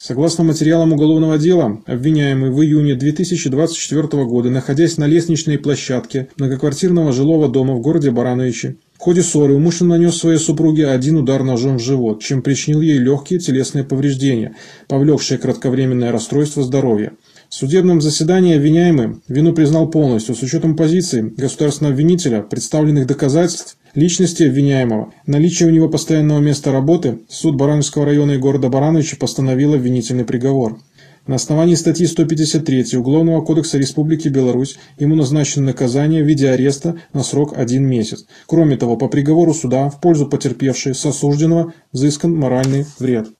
Согласно материалам уголовного дела, обвиняемый в июне 2024 года, находясь на лестничной площадке многоквартирного жилого дома в городе Барановичи, в ходе ссоры умышленно нанес своей супруге один удар ножом в живот, чем причинил ей легкие телесные повреждения, повлекшие кратковременное расстройство здоровья. В судебном заседании обвиняемый вину признал полностью с учетом позиций государственного обвинителя, представленных доказательств личности обвиняемого, наличия у него постоянного места работы. Суд Барановского района и города Барановичи постановил обвинительный приговор. На основании статьи 153 Уголовного кодекса Республики Беларусь ему назначено наказание в виде ареста на срок 1 месяц. Кроме того, по приговору суда в пользу потерпевшей с осужденного взыскан моральный вред.